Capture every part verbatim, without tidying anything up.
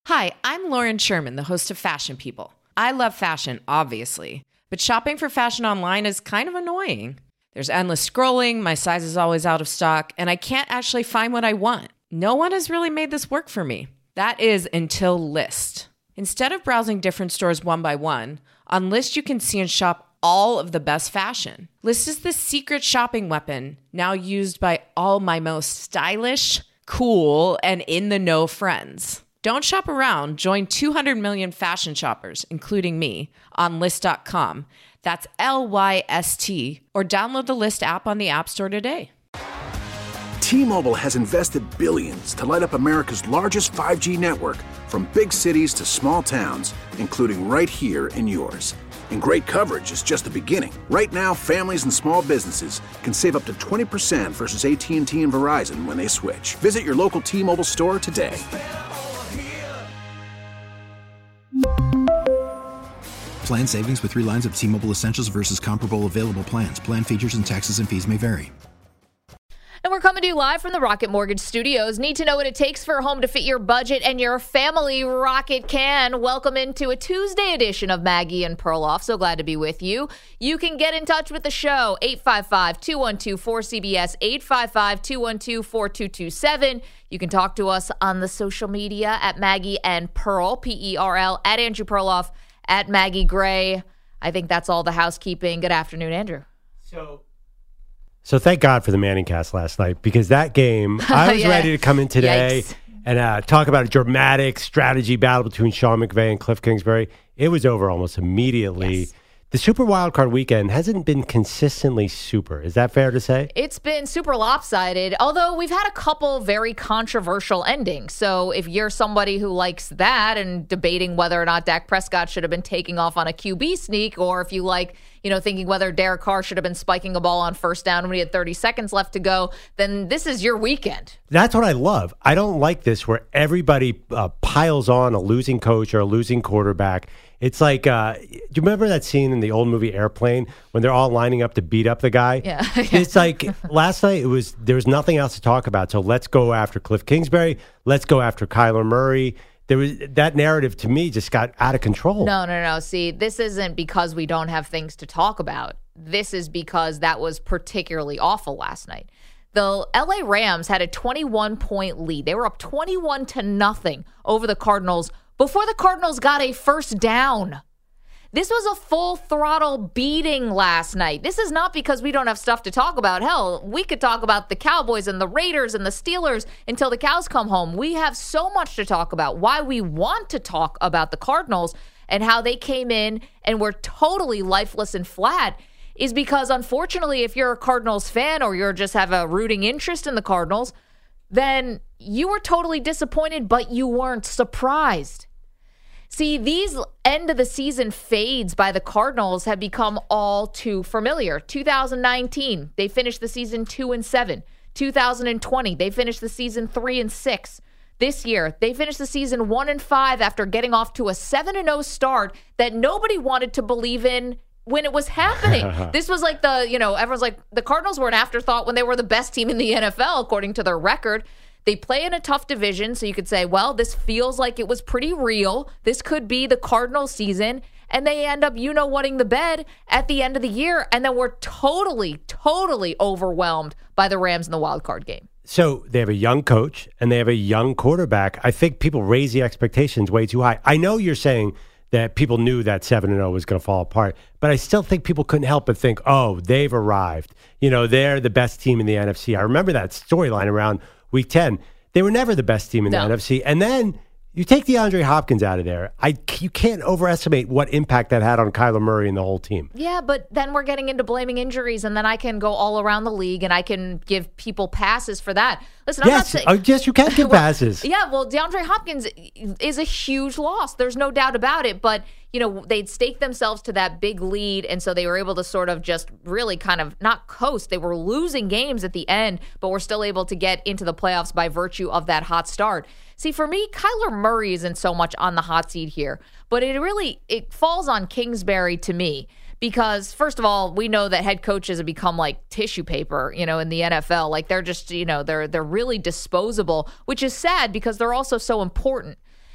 Hi, I'm Lauren Sherman, the host of Fashion People. I love fashion, obviously, but shopping for fashion online is kind of annoying. There's endless scrolling, my size is always out of stock, and I can't actually find what I want. No one has really made this work for me. That is until Lyst. Instead of browsing different stores one by one, on Lyst you can see and shop all of the best fashion. Lyst is the secret shopping weapon, now used by all my most stylish, cool, and in-the-know friends. Don't shop around. Join two hundred million fashion shoppers, including me, on Lyst dot com. That's L Y S T. Or download the Lyst app on the App Store today. T-Mobile has invested billions to light up America's largest five G network, from big cities to small towns, including right here in yours. And great coverage is just the beginning. Right now, families and small businesses can save up to twenty percent versus A T and T and Verizon when they switch. Visit your local T-Mobile store today. Plan savings with three lines of T-Mobile Essentials versus comparable available plans. Plan features and taxes and fees may vary. And we're coming to you live from the Rocket Mortgage Studios. Need to know what it takes for a home to fit your budget and your family? Rocket can. Welcome into a Tuesday edition of Maggie and Perloff. So glad to be with you. You can get in touch with the show, eight five five, two one two, four C B S, eight five five, two one two, four two two seven. You can talk to us on the social media at Maggie and Pearl, P E R L, at Andrew Perloff, at Maggie Gray. I think that's all the housekeeping. Good afternoon, Andrew. So... So thank God for the Manning cast last night, because that game, I was yeah. ready to come in today Yikes. and uh, talk about a dramatic strategy battle between Sean McVay and Cliff Kingsbury. It was over almost immediately. Yes. The Super Wildcard weekend hasn't been consistently super. Is that fair to say? It's been super lopsided, although we've had a couple very controversial endings. So if you're somebody who likes that and debating whether or not Dak Prescott should have been taking off on a Q B sneak, or if you like, you know, thinking whether Derek Carr should have been spiking a ball on first down when he had thirty seconds left to go, then this is your weekend. That's what I love. I don't like this where everybody uh, piles on a losing coach or a losing quarterback. It's like, uh, do you remember that scene in the old movie Airplane when they're all lining up to beat up the guy? Yeah. It's like last night, it was there was nothing else to talk about. So let's go after Cliff Kingsbury. Let's go after Kyler Murray. There was that narrative to me just got out of control. No, no, no. See, this isn't because we don't have things to talk about. This is because that was particularly awful last night. The L A Rams had a twenty-one point lead. They were up twenty-one to nothing over the Cardinals before the Cardinals got a first down. This was a full throttle beating last night. This is not because we don't have stuff to talk about. Hell, we could talk about the Cowboys and the Raiders and the Steelers until the cows come home. We have so much to talk about. Why we want to talk about the Cardinals and how they came in and were totally lifeless and flat is because, unfortunately, if you're a Cardinals fan or you just have a rooting interest in the Cardinals, then you were totally disappointed, but you weren't surprised. See, these end of the season fades by the Cardinals have become all too familiar. two thousand nineteen, they finished the season two and seven. two thousand twenty, they finished the season three and six. This year, they finished the season one and five after getting off to a seven and oh start that nobody wanted to believe in when it was happening. This was like the, you know, everyone's like, the Cardinals were an afterthought when they were the best team in the N F L, according to their record. They play in a tough division, so you could say, well, this feels like it was pretty real. This could be the Cardinals season. And they end up, you know, whatting the bed at the end of the year. And then we're totally, totally overwhelmed by the Rams in the wild card game. So they have a young coach and they have a young quarterback. I think people raise the expectations way too high. I know you're saying that people knew that seven and oh was going to fall apart, but I still think people couldn't help but think, oh, they've arrived. You know, they're the best team in the N F C. I remember that storyline around week ten. They were never the best team in the no. N F C. And then you take DeAndre Hopkins out of there. I, you can't overestimate what impact that had on Kyler Murray and the whole team. Yeah, but then we're getting into blaming injuries, and then I can go all around the league, and I can give people passes for that. Listen, I'm yes, not saying... uh, yes, you can give well, passes. Yeah, well, DeAndre Hopkins is a huge loss. There's no doubt about it, but you know, they'd staked themselves to that big lead, and so they were able to sort of just really kind of not coast. They were losing games at the end, but were still able to get into the playoffs by virtue of that hot start. See, for me, Kyler Murray isn't so much on the hot seat here, but it really it falls on Kingsbury to me. Because, first of all, we know that head coaches have become like tissue paper, you know, in the N F L. Like, they're just, you know, they're they're really disposable, which is sad because they're also so important.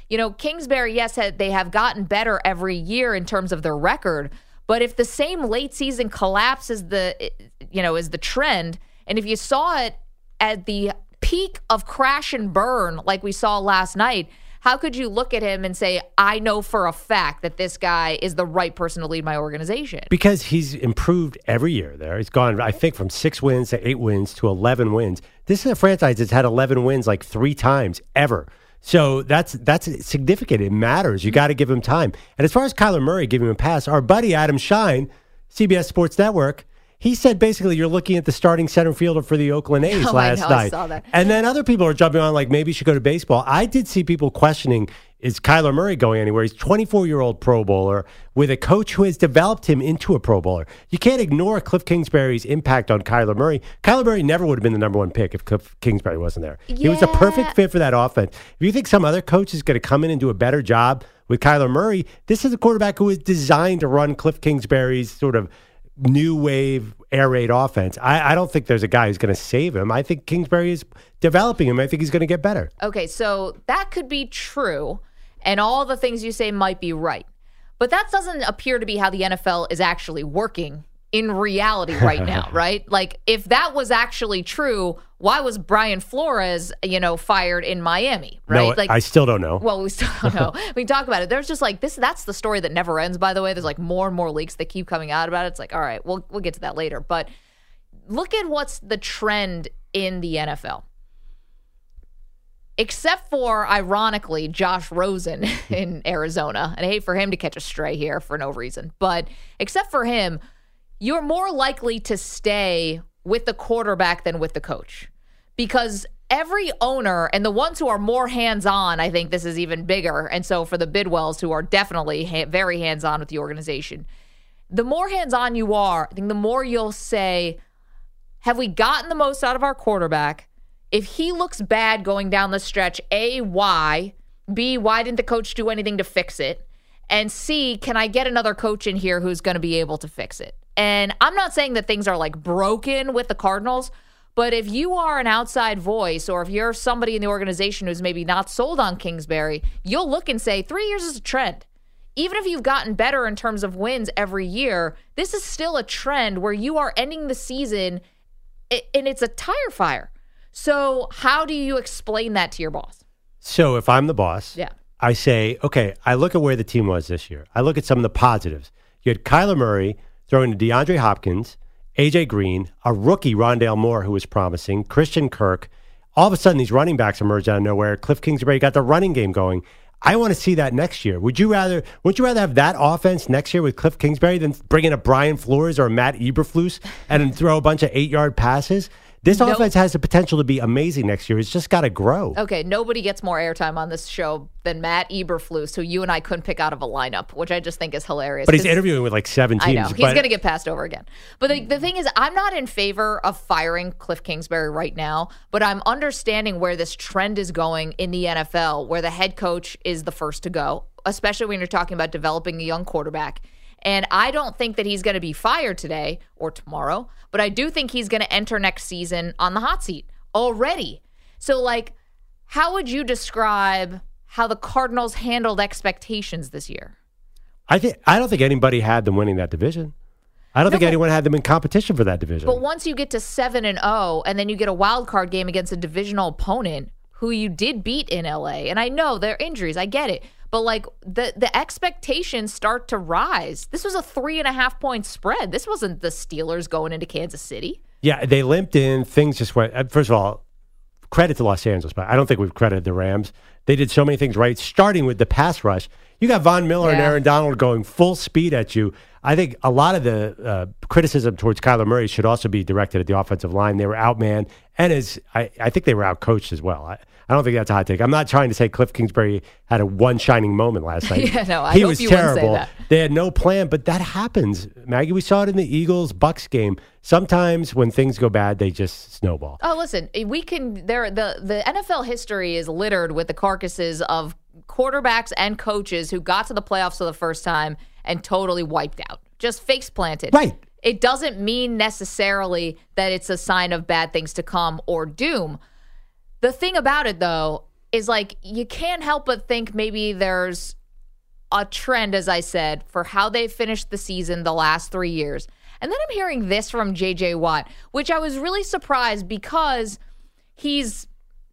You know, Kingsbury, yes, they have gotten better every year in terms of their record, but if the same late season collapse is the, you know, is the trend, and if you saw it at the peak of crash and burn like we saw last night, how could you look at him and say, I know for a fact that this guy is the right person to lead my organization? Because he's improved every year there. He's gone, I think, from six wins to eight wins to eleven wins. This is a franchise that's had eleven wins like three times ever. So that's that's significant. It matters. You got to give him time. And as far as Kyler Murray giving him a pass, our buddy Adam Shine, C B S Sports Network, he said basically you're looking at the starting center fielder for the Oakland A's oh, last I know, night. I saw that. And then other people are jumping on like maybe he should go to baseball. I did see people questioning, is Kyler Murray going anywhere? He's a twenty-four-year-old Pro Bowler with a coach who has developed him into a Pro Bowler. You can't ignore Cliff Kingsbury's impact on Kyler Murray. Kyler Murray never would have been the number one pick if Cliff Kingsbury wasn't there. Yeah. He was a perfect fit for that offense. If you think some other coach is going to come in and do a better job with Kyler Murray, this is a quarterback who is designed to run Cliff Kingsbury's sort of new wave air raid offense. I, I don't think there's a guy who's going to save him. I think Kingsbury is developing him. I think he's going to get better. Okay, so that could be true, and all the things you say might be right. But that doesn't appear to be how the N F L is actually working in reality right now, right? Like, if that was actually true, why was Brian Flores, you know, fired in Miami, right? No, like, I still don't know. Well, we still don't know. We can talk about it. There's just like this. That's the story that never ends, by the way. There's like more and more leaks that keep coming out about it. It's like, all right, we'll we'll get to that later. But look at what's the trend in the N F L. Except for, ironically, Josh Rosen in Arizona. And I hate for him to catch a stray here for no reason. But except for him, you're more likely to stay with the quarterback than with the coach. Because every owner, and the ones who are more hands-on, I think this is even bigger. And so for the Bidwells, who are definitely ha- very hands-on with the organization, the more hands-on you are, I think the more you'll say, have we gotten the most out of our quarterback? If he looks bad going down the stretch, A, why? B, why didn't the coach do anything to fix it? And C, can I get another coach in here who's going to be able to fix it? And I'm not saying that things are like broken with the Cardinals, but if you are an outside voice, or if you're somebody in the organization who's maybe not sold on Kingsbury, you'll look and say, three years is a trend. Even if you've gotten better in terms of wins every year, this is still a trend where you are ending the season and it's a tire fire. So how do you explain that to your boss? So if I'm the boss, yeah. I say, okay, I look at where the team was this year. I look at some of the positives. You had Kyler Murray throwing to DeAndre Hopkins, A J Green, a rookie Rondale Moore who was promising, Christian Kirk. All of a sudden, these running backs emerged out of nowhere. Cliff Kingsbury got the running game going. I want to see that next year. Would you rather would you rather have that offense next year with Cliff Kingsbury than bring in a Brian Flores or a Matt Eberflus and throw a bunch of eight-yard passes? This nope. offense has the potential to be amazing next year. It's just got to grow. Okay, nobody gets more airtime on this show than Matt Eberflus, who you and I couldn't pick out of a lineup, which I just think is hilarious. But he's interviewing with like seven teams. I know. He's going to get passed over again. But the, the thing is, I'm not in favor of firing Cliff Kingsbury right now, but I'm understanding where this trend is going in the N F L, where the head coach is the first to go, especially when you're talking about developing a young quarterback. And I don't think that he's going to be fired today or tomorrow, but I do think he's going to enter next season on the hot seat already. So, like, how would you describe how the Cardinals handled expectations this year? I think I don't think anybody had them winning that division. I don't no, think anyone had them in competition for that division. But once you get to seven and oh, and then you get a wild card game against a divisional opponent who you did beat in L A, and I know there are injuries, I get it. But, like, the, the expectations start to rise. This was a three and a half point spread. This wasn't the Steelers going into Kansas City. Yeah, they limped in. Things just went. First of all, credit to Los Angeles, but I don't think we've credited the Rams. They did so many things right, starting with the pass rush. You got Von Miller yeah. and Aaron Donald going full speed at you. I think a lot of the uh, criticism towards Kyler Murray should also be directed at the offensive line. They were outmanned, and as I, I think they were outcoached as well. I, I don't think that's a hot take. I'm not trying to say Cliff Kingsbury had a one shining moment last night. yeah, no, I he hope was you terrible. Wouldn't say that. They had no plan, but that happens, Maggie. We saw it in the Eagles-Bucks game. Sometimes when things go bad, they just snowball. Oh, listen, we can. There, the the N F L history is littered with the carcasses of quarterbacks and coaches who got to the playoffs for the first time and totally wiped out, just face planted. Right. It doesn't mean necessarily that it's a sign of bad things to come or doom. The thing about it, though, is like you can't help but think maybe there's a trend, as I said, for how they finished the season the last three years. And then I'm hearing this from J J Watt, which I was really surprised because he's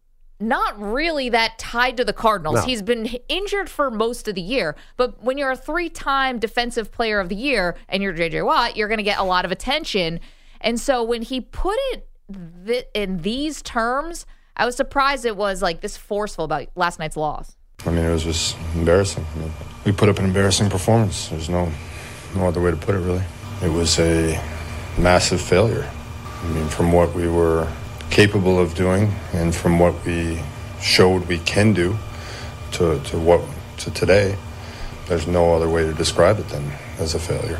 not really that tied to the Cardinals. No. He's been injured for most of the year. But when you're a three-time Defensive Player of the Year and you're J J Watt, you're going to get a lot of attention. And so when he put it th- in these terms, I was surprised it was like this forceful about last night's loss. I mean, it was just embarrassing. I mean, we put up an embarrassing performance. There's no no other way to put it, really. It was a massive failure. I mean, from what we were capable of doing and from what we showed we can do to to what to today, there's no other way to describe it than as a failure.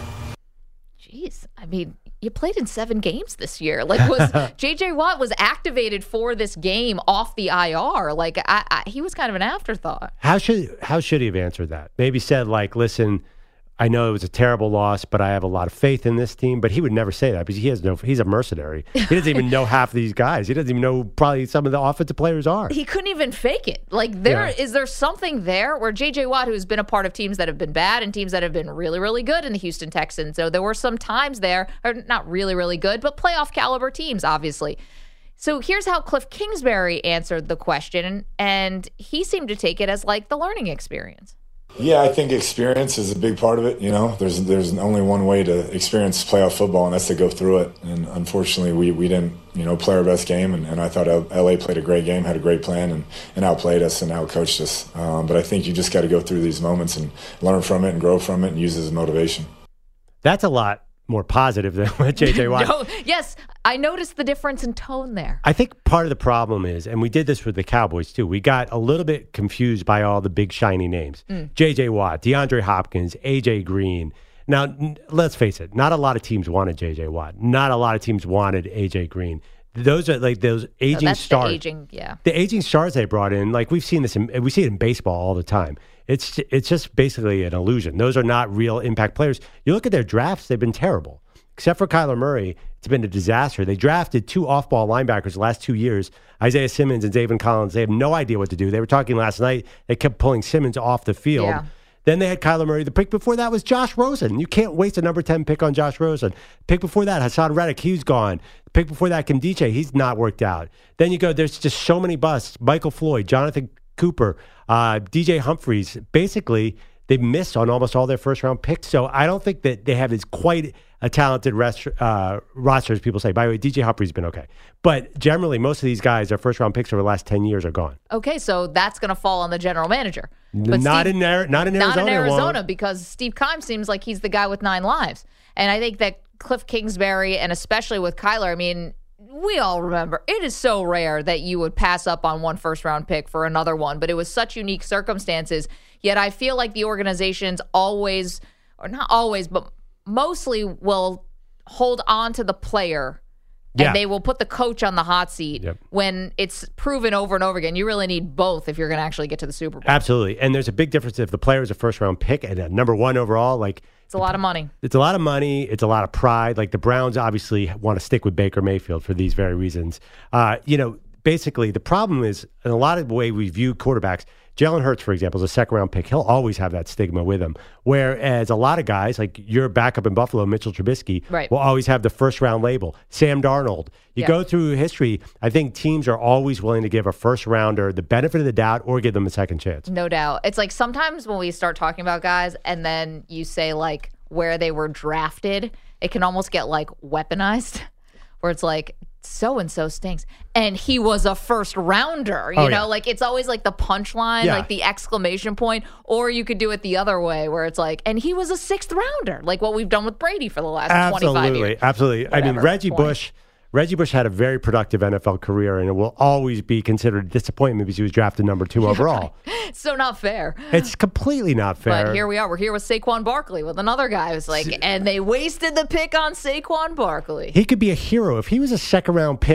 Jeez, I mean, you played in seven games this year. Like, was J J Watt was activated for this game off the I R? Like, I, I, he was kind of an afterthought. How should how should he have answered that? Maybe said like, "Listen, I know it was a terrible loss, but I have a lot of faith in this team." But he would never say that because he has no. He's a mercenary. He doesn't even know half of these guys. He doesn't even know probably some of the offensive players are. He couldn't even fake it. Like there yeah. is there something there where J J Watt, who's been a part of teams that have been bad and teams that have been really, really good in the Houston Texans. So there were some times there, or not really, really good, but playoff caliber teams, obviously. So here's how Cliff Kingsbury answered the question, and he seemed to take it as like the learning experience. Yeah, I think experience is a big part of it. You know, there's there's only one way to experience playoff football, and that's to go through it. And unfortunately, we, we didn't, you know, play our best game. And, and I thought L A played a great game, had a great plan, and, and outplayed us and outcoached us. Um, but I think you just got to go through these moments and learn from it and grow from it and use it as motivation. That's a lot more positive than what J J Watt. No, yes, I noticed the difference in tone there. I think part of the problem is, and we did this with the Cowboys too, we got a little bit confused by all the big shiny names. Mm. J J Watt, DeAndre Hopkins, A J Green. Now, n- let's face it, not a lot of teams wanted J J Watt. Not a lot of teams wanted A J Green. Those are like those aging no, that's stars. The aging, yeah. The aging stars they brought in, like we've seen this, in, we see it in baseball all the time. It's it's just basically an illusion. Those are not real impact players. You look at their drafts, they've been terrible. Except for Kyler Murray, it's been a disaster. They drafted two off-ball linebackers the last two years, Isaiah Simmons and Zaven Collins. They have no idea what to do. They were talking last night. They kept pulling Simmons off the field. Yeah. Then they had Kyler Murray. The pick before that was Josh Rosen. You can't waste a number ten pick on Josh Rosen. Pick before that, Hassan Reddick, he's gone. Pick before that, Kimdiche, he's not worked out. Then you go, there's just so many busts. Michael Floyd, Jonathan Cooper, uh, D J Humphries. Basically, they've missed on almost all their first-round picks. So I don't think that they have as quite a talented rest, uh, roster as people say. By the way, D J Humphries has been okay. But generally, most of these guys, their first-round picks over the last ten years are gone. Okay, so that's going to fall on the general manager. But not, Steve, in, Ar- not in Arizona. Not in Arizona, because Steve Keim seems like he's the guy with nine lives. And I think that Cliff Kingsbury, and especially with Kyler, I mean, we all remember, it is so rare that you would pass up on one first-round pick for another one. But it was such unique circumstances. Yet I feel like the organizations always, or not always, but mostly will hold on to the player, and yeah. they will put the coach on the hot seat yep. when it's proven over and over again. You really need both if you're going to actually get to the Super Bowl. Absolutely. And there's a big difference if the player is a first-round pick and a number one overall. Like It's a lot of money. It's a lot of money. It's a lot of pride. Like the Browns obviously want to stick with Baker Mayfield for these very reasons. Uh, you know, basically the problem is, in a lot of the way we view quarterbacks, Jalen Hurts, for example, is a second-round pick. He'll always have that stigma with him. Whereas a lot of guys, like your backup in Buffalo, Mitchell Trubisky, right. will always have the first-round label. Sam Darnold. You yeah. go through history, I think teams are always willing to give a first-rounder the benefit of the doubt or give them a second chance. No doubt. It's like sometimes when we start talking about guys and then you say, like, where they were drafted, it can almost get, like, weaponized, where it's like, so-and-so stinks. And he was a first rounder, you oh, know, yeah. like it's always like the punchline, yeah. like the exclamation point, or you could do it the other way where it's like, and he was a sixth rounder, like what we've done with Brady for the last absolutely, twenty-five years. Absolutely. Whatever, I mean, Reggie point. Bush, Reggie Bush had a very productive N F L career, and it will always be considered a disappointment because he was drafted number two overall. So not fair. It's completely not fair. But here we are. We're here with Saquon Barkley, with another guy who's like, and they wasted the pick on Saquon Barkley. He could be a hero. If he was a second-round pick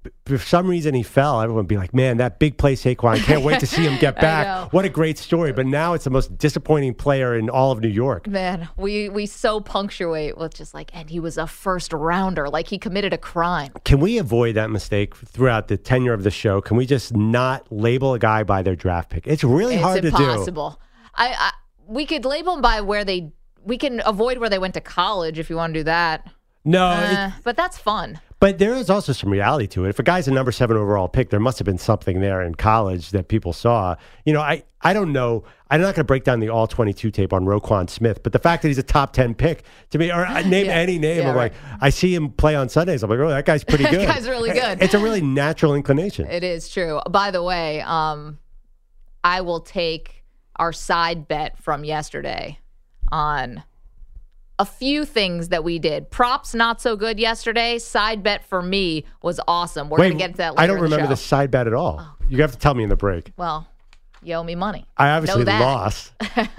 for some reason he fell, everyone would be like, man, that big play Saquon, can't wait to see him get back. What a great story. But now it's the most disappointing player in all of New York. Man, we, we so punctuate with just like, and he was a first rounder, like he committed a crime. Can we avoid that mistake throughout the tenure of the show? Can we just not label a guy by their draft pick? It's really it's hard impossible. to do. It's impossible. I, I we could label them by where they, we can avoid where they went to college if you want to do that. No, uh, but that's fun. But there is also some reality to it. If a guy's a number seven overall pick, there must have been something there in college that people saw. You know, I, I don't know. I'm not going to break down the all twenty-two tape on Roquan Smith, but the fact that he's a top ten pick to me, or I name yeah, any name, yeah, I'm right. like, I see him play on Sundays. I'm like, oh, that guy's pretty good. That guy's really good. It's a really natural inclination. It is true. By the way, um, I will take our side bet from yesterday on a few things that we did. Props not so good yesterday. Side bet for me was awesome. We're going to get to that later I don't in the remember show. the side bet at all. Oh. You have to tell me in the break. Well, you owe me money. I obviously know that. lost.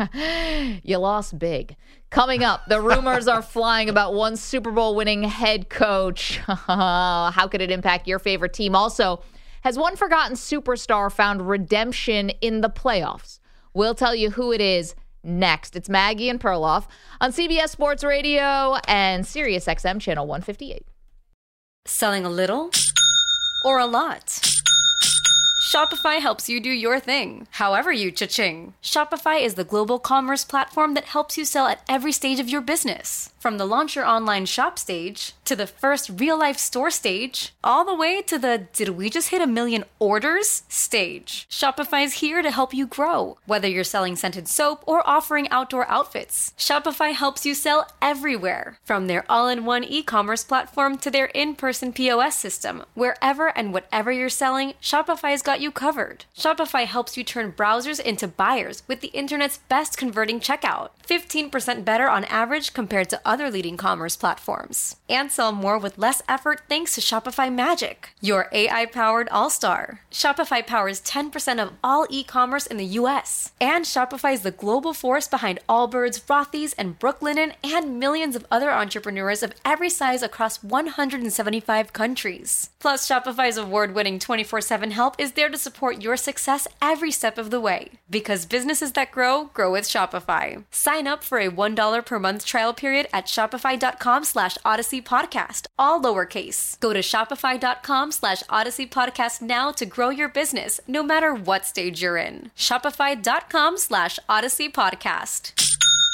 You lost big. Coming up, the rumors are flying about one Super Bowl winning head coach. How could it impact your favorite team? Also, has one forgotten superstar found redemption in the playoffs? We'll tell you who it is next. It's Maggie and Perloff on C B S Sports Radio and Sirius X M Channel one fifty-eight. Selling a little or a lot? Shopify helps you do your thing, however you cha-ching. Shopify is the global commerce platform that helps you sell at every stage of your business. From the launch your online shop stage, to the first real-life store stage, all the way to the did we just hit a million orders stage. Shopify's here to help you grow. Whether you're selling scented soap or offering outdoor outfits, Shopify helps you sell everywhere. From their all-in-one e-commerce platform to their in-person P O S system, wherever and whatever you're selling, Shopify's got you covered. Shopify helps you turn browsers into buyers with the internet's best converting checkout. fifteen percent better on average compared to other leading commerce platforms. And sell more with less effort thanks to Shopify Magic, your A I-powered all-star. Shopify powers ten percent of all e-commerce in the U S. And Shopify is the global force behind Allbirds, Rothy's, and Brooklinen, and millions of other entrepreneurs of every size across one hundred seventy-five countries. Plus, Shopify's award-winning twenty-four seven help is there to support your success every step of the way. Because businesses that grow, grow with Shopify. Sign up for a one dollar per month trial period at shopify.com slash Odyssey Podcast, all lowercase. Go to shopify.com slash Odyssey Podcast now to grow your business, no matter what stage you're in. Shopify.com slash Odyssey Podcast.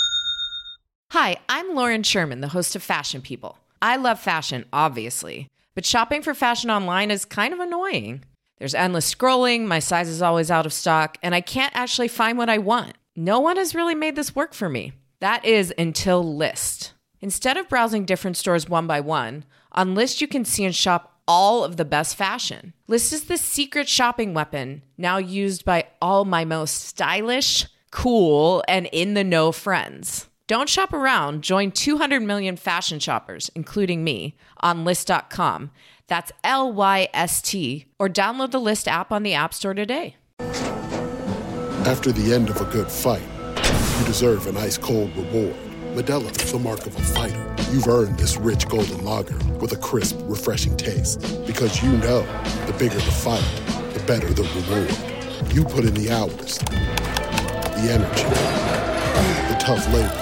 Hi, I'm Lauren Sherman, the host of Fashion People. I love fashion, obviously, but shopping for fashion online is kind of annoying. There's endless scrolling, my size is always out of stock, and I can't actually find what I want. No one has really made this work for me. That is until Lyst. Instead of browsing different stores one by one, on Lyst you can see and shop all of the best fashion. Lyst is the secret shopping weapon now used by all my most stylish, cool, and in-the-know friends. Don't shop around. Join two hundred million fashion shoppers, including me, on Lyst dot com. That's L Y S T, or download the Lyst app on the App Store today. After the end of a good fight, you deserve an ice-cold reward. Modelo is the mark of a fighter. You've earned this rich golden lager with a crisp, refreshing taste. Because you know, the bigger the fight, the better the reward. You put in the hours, the energy, the tough labor.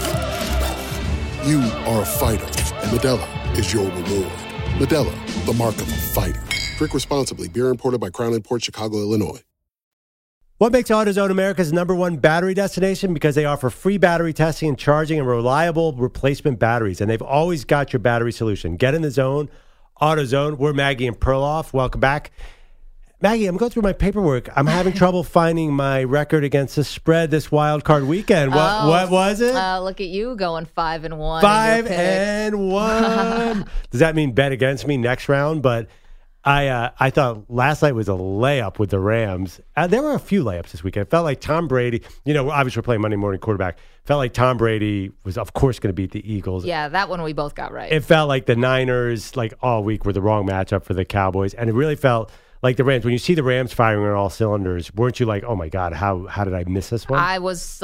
You are a fighter, and Modelo is your reward. Modelo, the mark of a fighter. Drink responsibly. Beer imported by Crown Imports, Chicago, Illinois. What makes AutoZone America's number one battery destination? Because they offer free battery testing and charging and reliable replacement batteries. And they've always got your battery solution. Get in the zone. AutoZone. We're Maggie and Perloff. Welcome back. Maggie, I'm going through my paperwork. I'm having trouble finding my record against the spread this wild card weekend. What oh, what was it? Uh, look at you going five and one. Five and one. Does that mean bet against me next round? But I uh, I thought last night was a layup with the Rams. Uh, there were a few layups this weekend. It felt like Tom Brady, you know, obviously we're playing Monday morning quarterback. Felt like Tom Brady was, of course, going to beat the Eagles. Yeah, that one we both got right. It felt like the Niners, like all week, were the wrong matchup for the Cowboys. And it really felt like the Rams. When you see the Rams firing on all cylinders, weren't you like, oh my God, how how did I miss this one? I was like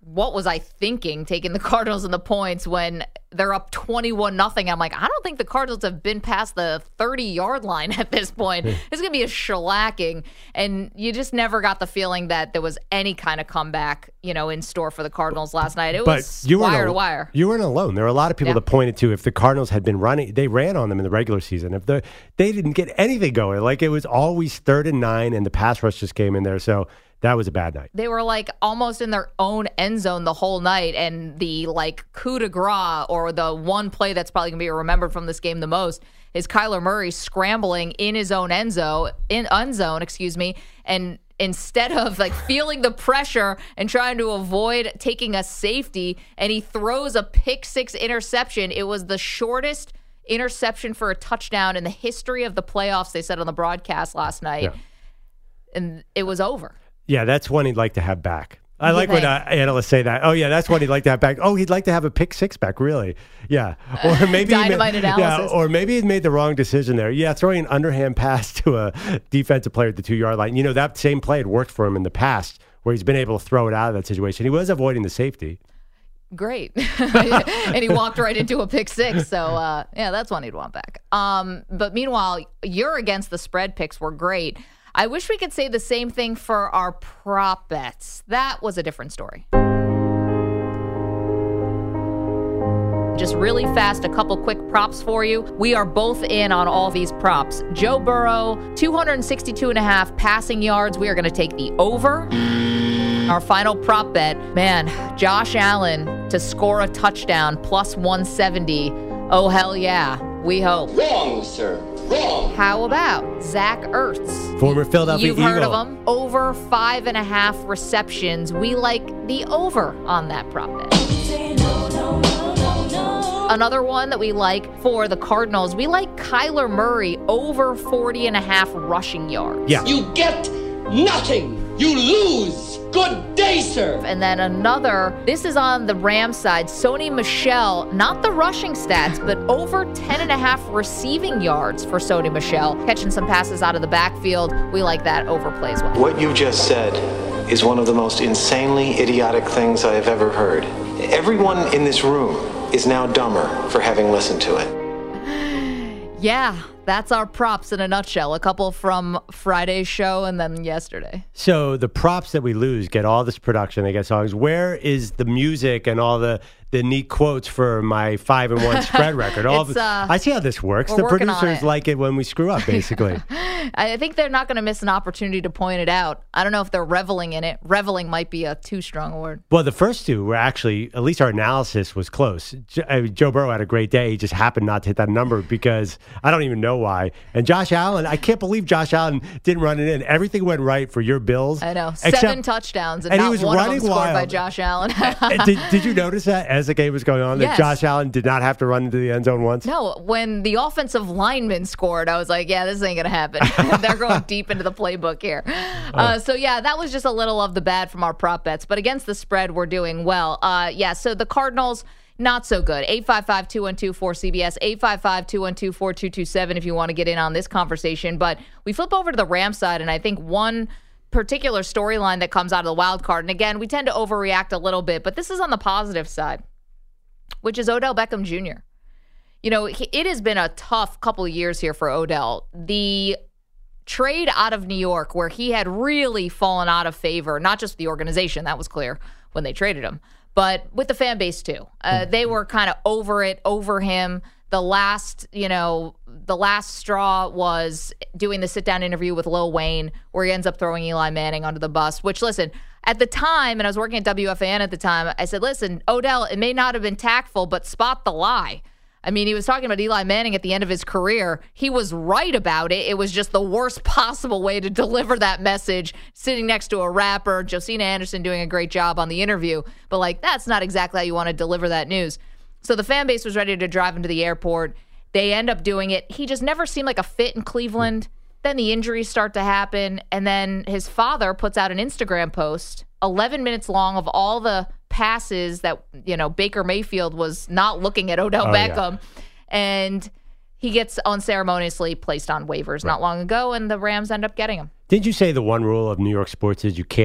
what was I thinking taking the Cardinals and the points when they're up twenty-one nothing? I'm like, I don't think the Cardinals have been past the thirty-yard line at this point. It's going to be a shellacking. And you just never got the feeling that there was any kind of comeback, you know, in store for the Cardinals last night. It but was you wire al- to wire. You weren't alone. There were a lot of people Yeah. that pointed to if the Cardinals had been running, they ran on them in the regular season. If the they didn't get anything going, like it was always third and nine, and the pass rush just came in there. So that was a bad night. They were like almost in their own end zone the whole night, and the like coup de grace, or the one play that's probably going to be remembered from this game the most, is Kyler Murray scrambling in his own end zone, in end zone, excuse me, and instead of like feeling the pressure and trying to avoid taking a safety, and he throws a pick six interception. It was the shortest interception for a touchdown in the history of the playoffs, they said on the broadcast last night, Yeah. and it was over. Yeah, that's one he'd like to have back. I You like when think? uh, analysts say that. Oh, yeah, that's one he'd like to have back. Oh, he'd like to have a pick six back, really. Yeah. Or maybe he Dynamite made, analysis. Yeah, or maybe he made the wrong decision there. Yeah, throwing an underhand pass to a defensive player at the two-yard line. You know, that same play had worked for him in the past where he's been able to throw it out of that situation. He was avoiding the safety. Great. And he walked right into a pick six. So, uh, yeah, that's one he'd want back. Um, but meanwhile, your against the spread picks were great. I wish we could say the same thing for our prop bets. That was a different story. Just really fast, a couple quick props for you. We are both in on all these props. Joe Burrow, two sixty-two and a half passing yards. We are going to take the over. Our final prop bet, man, Josh Allen to score a touchdown, plus one seventy. Oh, hell yeah. We hope. Wrong, sir. Wrong. How about Zach Ertz? Former Philadelphia You've Eagle. heard of him. Over five and a half receptions. We like the over on that prop bet. Another one that we like for the Cardinals, we like Kyler Murray over forty and a half rushing yards. Yeah. You get nothing. You lose. Good day, sir. And then another, this is on the Rams side, Sony Michel, not the rushing stats, but over ten and a half receiving yards for Sony Michel, catching some passes out of the backfield. We like that overplay as well. What you just said is one of the most insanely idiotic things I have ever heard. Everyone in this room is now dumber for having listened to it. Yeah, that's our props in a nutshell. A couple from Friday's show and then yesterday. So the props that we lose get all this production. They get songs. Where is the music and all the, the neat quotes for my five and one spread record? All It's, the, uh, I see how this works. we're The working on producers it. like it when we screw up, basically. I think they're not going to miss an opportunity to point it out. I don't know if they're reveling in it. Reveling might be a too strong a word. Well, the first two were actually, at least our analysis was close. Jo- I mean, Joe Burrow had a great day. He just happened not to hit that number because I don't even know why. And Josh Allen, I can't believe Josh Allen didn't run it in. Everything went right for your Bills. I know. except- Seven touchdowns and, and he not was one of them running scored by wild. Josh Allen. And did, did you notice that as the game was going on, that Yes. Josh Allen did not have to run into the end zone once? No, when the offensive lineman scored, I was like, yeah, this ain't going to happen. They're going deep into the playbook here. Uh, so, yeah, that was just a little of the bad from our prop bets. But against the spread, we're doing well. Uh, yeah, so the Cardinals, not so good. eight five five, two one two, four C B S, eight five five, two one two, four two two seven if you want to get in on this conversation. But we flip over to the Rams side, and I think one particular storyline that comes out of the wild card, and again, we tend to overreact a little bit, but this is on the positive side, which is Odell Beckham Junior You know, he- it has been a tough couple of years here for Odell. The trade out of New York, where he had really fallen out of favor, not just the organization, that was clear when they traded him, but with the fan base too. Uh, they were kind of over it, over him. The last, you know, the last straw was doing the sit-down interview with Lil Wayne, where he ends up throwing Eli Manning under the bus, which, listen, at the time, and I was working at W F A N at the time, I said, listen, Odell, it may not have been tactful, but spot the lie. I mean, he was talking about Eli Manning at the end of his career. He was right about it. It was just the worst possible way to deliver that message, sitting next to a rapper, Josina Anderson doing a great job on the interview. But, like, that's not exactly how you want to deliver that news. So the fan base was ready to drive him to the airport. They end up doing it. He just never seemed like a fit in Cleveland. Then the injuries start to happen. And then his father puts out an Instagram post, eleven minutes long, of all the passes that, you know, Baker Mayfield was not looking at Odell Oh, Beckham. yeah. And he gets unceremoniously placed on waivers not long ago, and the Rams end up getting him. Didn't you say the one rule of New York sports is you can't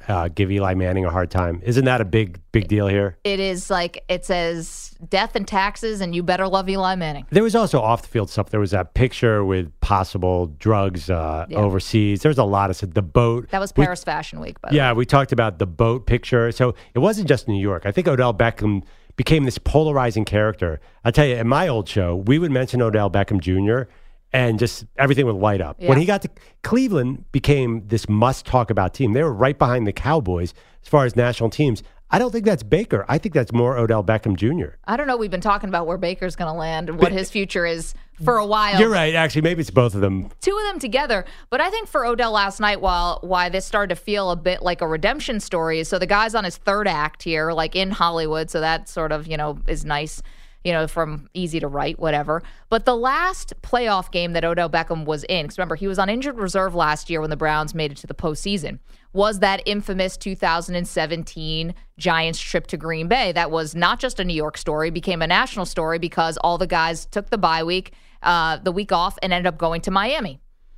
uh, give Eli Manning a hard time. Isn't that a big, big deal here? It is like, it says death and taxes, and you better love Eli Manning. There was also off-the-field stuff. There was that picture with possible drugs uh, Yeah. overseas. There was a lot of stuff. The boat. That was we- Paris Fashion Week, by the Yeah, way. we talked about the boat picture. So it wasn't just New York. I think Odell Beckham became this polarizing character. I'll tell you, in my old show, we would mention Odell Beckham Junior and just everything would light up. Yeah. When he got to Cleveland, became this must-talk-about team. They were right behind the Cowboys as far as national teams. I don't think that's Baker. I think that's more Odell Beckham Junior I don't know. We've been talking about where Baker's going to land and what his future is for a while. You're right. Actually, maybe it's both of them. Two of them together. But I think for Odell last night, while why this started to feel a bit like a redemption story is so the guy's on his third act here, like in Hollywood. So that sort of, you know, is nice, you know, from easy to write, whatever. But the last playoff game that Odell Beckham was in, because remember, he was on injured reserve last year when the Browns made it to the postseason, was that infamous two thousand seventeen Giants trip to Green Bay. That was not just a New York story, became a national story because all the guys took the bye week, uh, the week off, and ended up going to Miami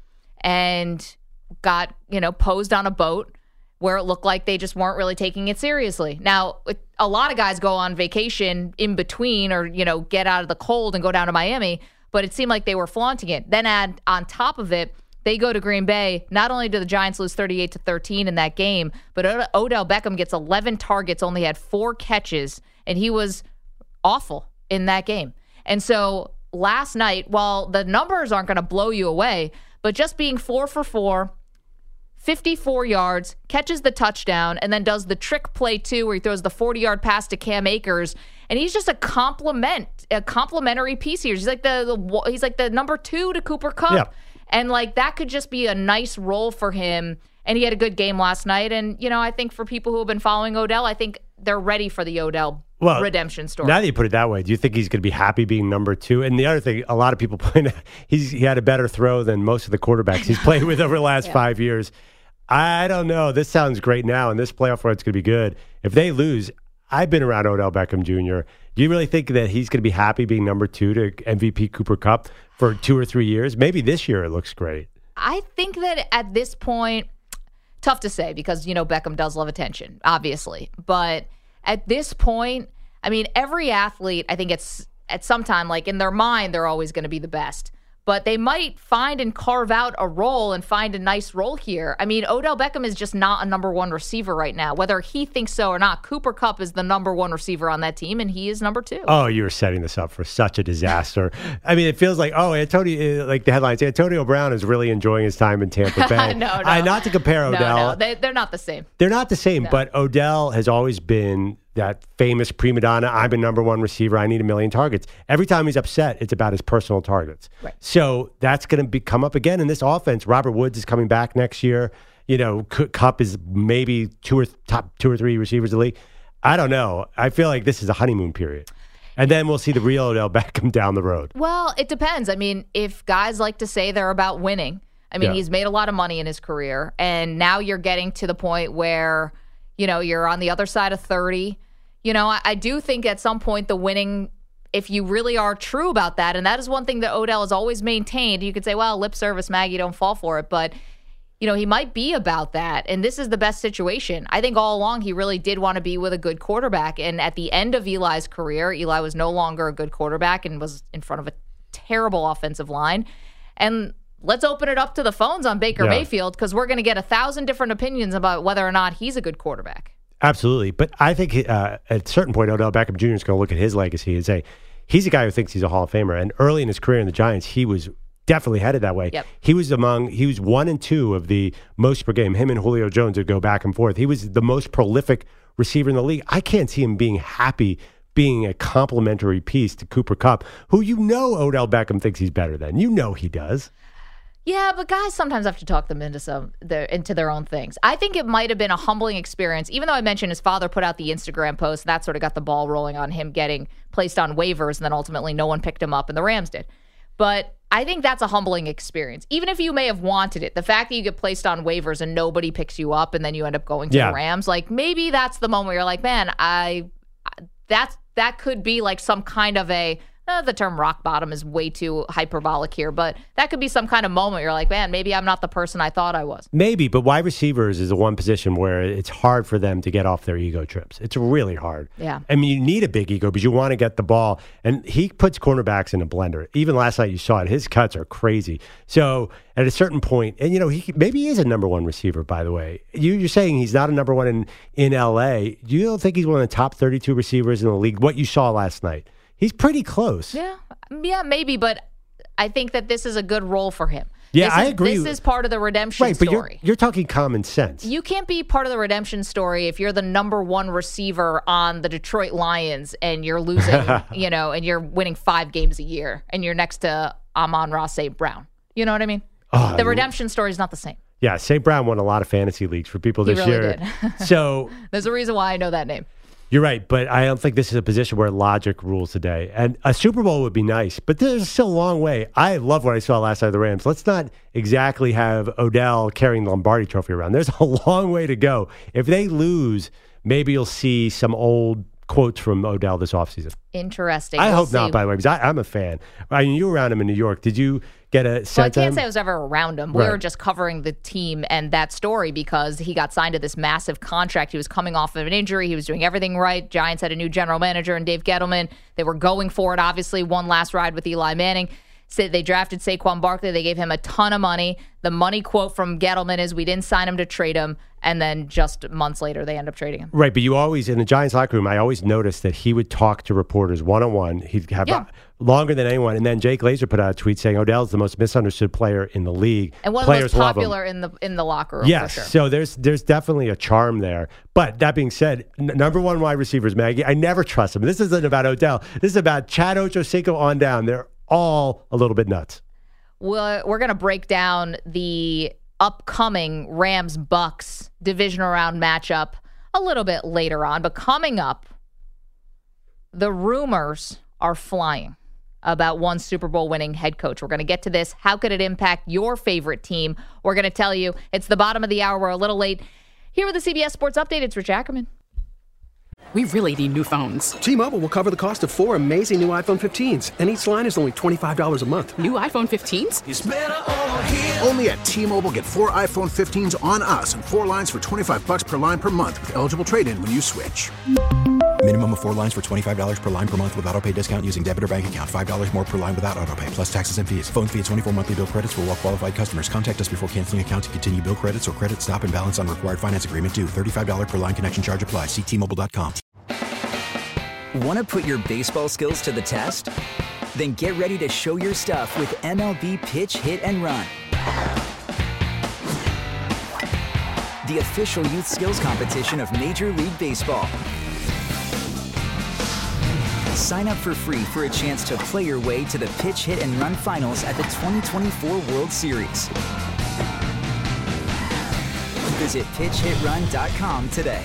and got, you know, posed on a boat where it looked like they just weren't really taking it seriously. Now, it- a lot of guys go on vacation in between or, you know, get out of the cold and go down to Miami, but it seemed like they were flaunting it. Then add on top of it, they go to Green Bay. Not only do the Giants lose thirty-eight to thirteen in that game, but Od- Odell Beckham gets eleven targets, only had four catches, and he was awful in that game. And so last night, while the numbers aren't going to blow you away, but just being four for four, fifty-four yards, catches the touchdown, and then does the trick play too, where he throws the forty-yard pass to Cam Akers, and he's just a compliment, a complimentary piece here. He's like the, the he's like the number two to Cooper Kupp, Yeah. and like that could just be a nice role for him. And he had a good game last night. And you know, I think for people who have been following Odell, I think they're ready for the Odell Well, redemption story. Now that you put it that way, do you think he's going to be happy being number two? And the other thing, a lot of people point out, he's he had a better throw than most of the quarterbacks he's played with over the last Yeah. five years. I don't know. This sounds great now, and this playoff run's going to be good. If they lose, I've been around Odell Beckham Junior Do you really think that he's going to be happy being number two to M V P Cooper Kupp for two or three years? Maybe this year it looks great. I think that at this point, tough to say because, you know, Beckham does love attention, obviously. But at this point, I mean, every athlete, I think it's at some time, like in their mind, they're always going to be the best. But they might find and carve out a role and find a nice role here. I mean, Odell Beckham is just not a number one receiver right now, whether he thinks so or not. Cooper Kupp is the number one receiver on that team, and he is number two. Oh, you were setting this up for such a disaster. I mean, it feels like, oh, Antonio, like the headlines, Antonio Brown is really enjoying his time in Tampa Bay. no, no. I, not to compare Odell. No, no, they, they're not the same. They're not the same, No. but Odell has always been that famous prima donna. I'm a number one receiver. I need a million targets. Every time he's upset, it's about his personal targets. Right. So that's going to be come up again in this offense. Robert Woods is coming back next year. You know, C- Kupp is maybe two or top two or three receivers in the league. I don't know. I feel like this is a honeymoon period. And then we'll see the real Odell Beckham down the road. Well, it depends. I mean, if guys like to say they're about winning, I mean, Yeah. he's made a lot of money in his career, and now you're getting to the point where, you know, you're on the other side of thirty. You know, I, I do think at some point the winning, if you really are true about that, and that is one thing that Odell has always maintained, you could say, well, lip service, Maggie, don't fall for it, but you know, he might be about that, and this is the best situation. I think all along he really did want to be with a good quarterback, and at the end of Eli's career, Eli was no longer a good quarterback and was in front of a terrible offensive line. And let's open it up to the phones on Baker Yeah. Mayfield, because we're going to get a thousand different opinions about whether or not he's a good quarterback. Absolutely. But I think uh, at a certain point, Odell Beckham Junior is going to look at his legacy and say, he's a guy who thinks he's a Hall of Famer. And early in his career in the Giants, he was definitely headed that way. Yep. He was among, he was one and two of the most per game. Him and Julio Jones would go back and forth. He was the most prolific receiver in the league. I can't see him being happy being a complimentary piece to Cooper Kupp, who you know Odell Beckham thinks he's better than. You know he does. Yeah, but guys sometimes have to talk them into some their into their own things. I think it might have been a humbling experience, even though I mentioned his father put out the Instagram post, and that sort of got the ball rolling on him getting placed on waivers, and then ultimately no one picked him up, and the Rams did. But I think that's a humbling experience. Even if you may have wanted it, the fact that you get placed on waivers and nobody picks you up, and then you end up going to Yeah. the Rams, like maybe that's the moment where you're like, man, I that's that could be like some kind of a, uh, the term rock bottom is way too hyperbolic here, but that could be some kind of moment you're like, man, maybe I'm not the person I thought I was. Maybe, but wide receivers is the one position where it's hard for them to get off their ego trips. It's really hard. Yeah. I mean, you need a big ego because you want to get the ball. And he puts cornerbacks in a blender. Even last night you saw it. His cuts are crazy. So at a certain point, and you know, he maybe he is a number one receiver, by the way. You, you're saying he's not a number one in, in L A. You don't think he's one of the top thirty-two receivers in the league? What you saw last night? He's pretty close. Yeah, yeah, maybe, but I think that this is a good role for him. Yeah, this I is, agree. This is part of the redemption right, but story. You're, you're talking common sense. You can't be part of the redemption story if you're the number one receiver on the Detroit Lions and you're losing, you know, and you're winning five games a year and you're next to Amon-Ra Saint Brown. You know what I mean? Oh, the redemption story is not the same. Yeah, Saint Brown won a lot of fantasy leagues for people He this really year. did. So there's a reason why I know that name. You're right, but I don't think this is a position where logic rules today. And a Super Bowl would be nice, but there's still a long way. I love what I saw last night of the Rams. Let's not exactly have Odell carrying the Lombardi trophy around. There's a long way to go. If they lose, maybe you'll see some old quotes from Odell this offseason. Interesting. I we'll hope see. not, by the way, because I, I'm a fan. I mean, you were around him in New York. Did you get a sense Well, I of can't him? say I was ever around him. Right. We were just covering the team and that story because he got signed to this massive contract. He was coming off of an injury. He was doing everything right. Giants had a new general manager and Dave Gettleman. They were going for it, obviously. One last ride with Eli Manning. So they drafted Saquon Barkley. They gave him a ton of money. The money quote from Gettleman is, we didn't sign him to trade him. And then just months later, they end up trading him. Right, but you always, in the Giants locker room, I always noticed that he would talk to reporters one-on-one. He'd have Yeah. a, longer than anyone. And then Jay Glazer put out a tweet saying Odell's the most misunderstood player in the league. And one Players of the most love him. popular in the in the locker room, Yes, for sure. so there's there's definitely a charm there. But that being said, n- number one wide receivers, Maggie, I never trust them. This isn't about Odell. This is about Chad Ochocinco on down. They're all a little bit nuts. We're, we're going to break down the upcoming Rams-Bucks divisional round matchup a little bit later on. But coming up, the rumors are flying about one Super Bowl winning head coach. We're going to get to this. How could it impact your favorite team? We're going to tell you. It's the bottom of the hour. We're a little late. Here with the C B S Sports Update, it's Rich Ackerman. We really need new phones. T-Mobile will cover the cost of four amazing new iPhone fifteens, and each line is only twenty-five dollars a month. New iPhone fifteens? It's better over here. Only at T-Mobile, get four iPhone fifteens on us and four lines for twenty-five bucks per line per month with eligible trade-in when you switch. Minimum of four lines for twenty-five dollars per line per month with autopay discount using debit or bank account. five dollars more per line without autopay, plus taxes and fees. Phone fee at twenty-four monthly bill credits for well-qualified customers. Contact us before canceling account to continue bill credits or credit stop and balance on required finance agreement due. thirty-five dollars per line connection charge applies. See T Mobile dot com. Want to put your baseball skills to the test? Then get ready to show your stuff with M L B Pitch, Hit, and Run. The official youth skills competition of Major League Baseball. Sign up for free for a chance to play your way to the Pitch, Hit, and Run finals at the twenty twenty-four World Series. Visit pitch hit run dot com today.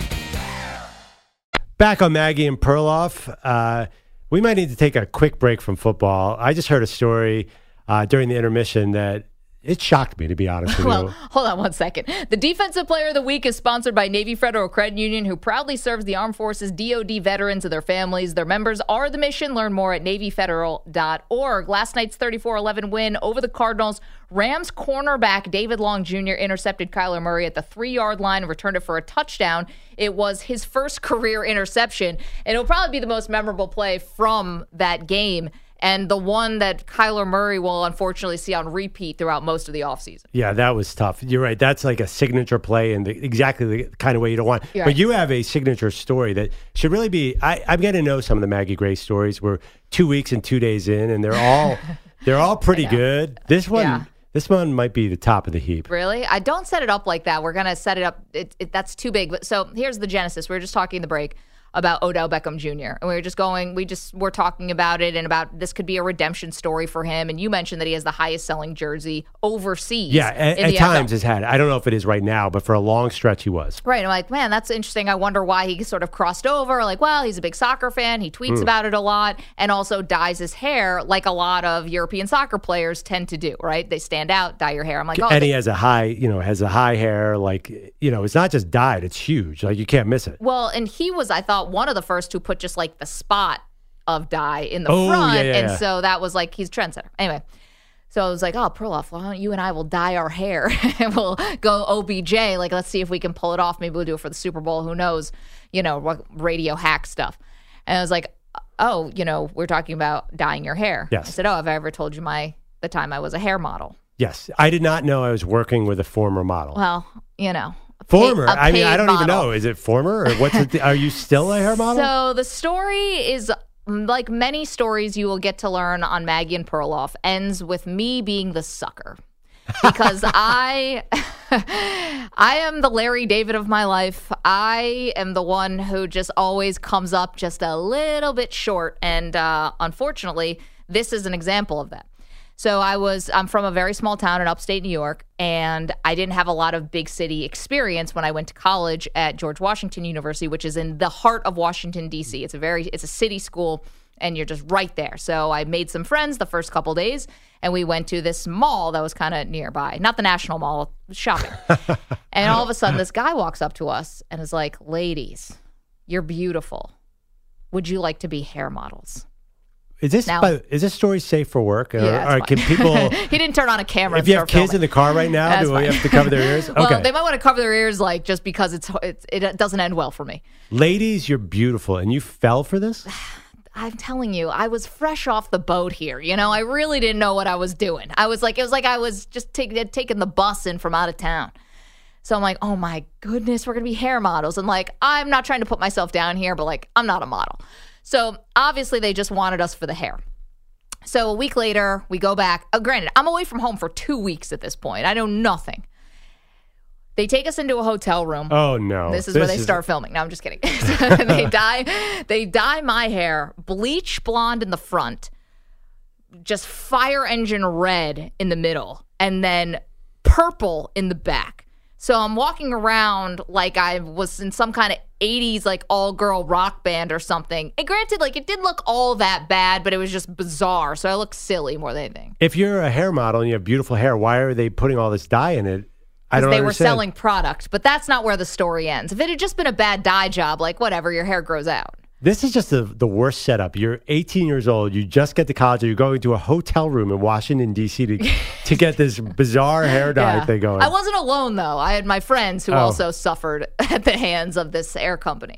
Back on Maggie and Perloff. Uh, we might need to take a quick break from football. I just heard a story uh, during the intermission that it shocked me, to be honest with Well, you. hold on one second. The Defensive Player of the Week is sponsored by Navy Federal Credit Union, who proudly serves the Armed Forces, D O D veterans, and their families. Their members are the mission. Learn more at navy federal dot org. Last night's thirty-four eleven win over the Cardinals. Rams cornerback David Long Junior intercepted Kyler Murray at the three-yard line and returned it for a touchdown. It was his first career interception, and it'll probably be the most memorable play from that game, and the one that Kyler Murray will unfortunately see on repeat throughout most of the offseason. Yeah, that was tough. You're right. That's like a signature play and the, exactly the kind of way you don't want. You're but right. you have a signature story that should really be. I, I'm getting to know some of the Maggie Gray stories. We're two weeks and two days in, and they're all they're all pretty good. This one, Yeah. this one might be the top of the heap. Really? I don't set it up like that. We're going to set it up. It, it, that's too big. But so here's the genesis. We were just talking in the break about Odell Beckham Junior And we were just going, we just were talking about it and about this could be a redemption story for him. And you mentioned that he has the highest selling jersey overseas. Yeah, at, in at the N F L. times has had. I don't know if it is right now, but for a long stretch he was. Right. I'm like, man, that's interesting. I wonder why he sort of crossed over. Like, well, he's a big soccer fan. He tweets Mm. about it a lot and also dyes his hair like a lot of European soccer players tend to do, right? They stand out, dye your hair. I'm like, oh, and they- he has a high, you know, has a high hair. Like, you know, it's not just dyed; it's huge. Like you can't miss it. Well, and he was, I thought, one of the first who put just like the spot of dye in the Oh, front. yeah, yeah, and yeah. so that was like, he's trendsetter. Anyway. So I was like, oh, Perloff, why don't you and I will dye our hair and we'll go O B J. Like, let's see if we can pull it off. Maybe we'll do it for the Super Bowl. Who knows? You know, what radio hack stuff. And I was like, oh, you know, we're talking about dyeing your hair. Yes. I said, oh, have I ever told you my the time I was a hair model? Yes. I did not know I was working with a former model. Well, you know. a Former? paid- a I mean, I paid don't even model. know. Is it former or what's it? Are you still a hair model? So the story is like many stories you will get to learn on Maggie and Perloff, ends with me being the sucker. Because I I am the Larry David of my life. I am the one who just always comes up just a little bit short. And uh, unfortunately, this is an example of that. So I was, I'm from a very small town in upstate New York, and I didn't have a lot of big city experience when I went to college at George Washington University, which is in the heart of Washington, D C. It's a very, it's a city school, and you're just right there. So I made some friends the first couple days, and we went to this mall that was kind of nearby, not the National Mall, shopping. And all of a sudden, this guy walks up to us and is like, ladies, you're beautiful. Would you like to be hair models? Is this Now- by, is this story safe for work? Or, Yeah, or it's can fine. people? He didn't turn on a camera. If and you have start kids in filming. the car right now, That's do we fine. have to cover their ears? Okay. Well, they might want to cover their ears, like just because it's, it's it doesn't end well for me. Ladies, you're beautiful, and you fell for this. I'm telling you, I was fresh off the boat here. You know, I really didn't know what I was doing. I was like, it was like I was just take, taking the bus in from out of town. So I'm like, oh my goodness, we're going to be hair models. And like, I'm not trying to put myself down here, but like, I'm not a model. So obviously they just wanted us for the hair. So a week later, we go back. Uh, granted, I'm away from home for two weeks at this point. I know nothing. They take us into a hotel room. Oh no! This is where they start filming. No, I'm just kidding. they dye, they dye my hair bleach blonde in the front, just fire engine red in the middle, and then purple in the back. So I'm walking around like I was in some kind of eighties like all girl rock band or something. And granted, like it didn't look all that bad, but it was just bizarre. So I looked silly more than anything. If you're a hair model and you have beautiful hair, why are they putting all this dye in it? I don't Because they understand. were selling product, but that's not where the story ends. If it had just been a bad dye job, like whatever, your hair grows out. This is just the, the worst setup. You're eighteen years old. You just get to college. And you're going to a hotel room in Washington, D C to, to get this bizarre hair dye Yeah. thing going. I wasn't alone, though. I had my friends who Oh. also suffered at the hands of this hair company.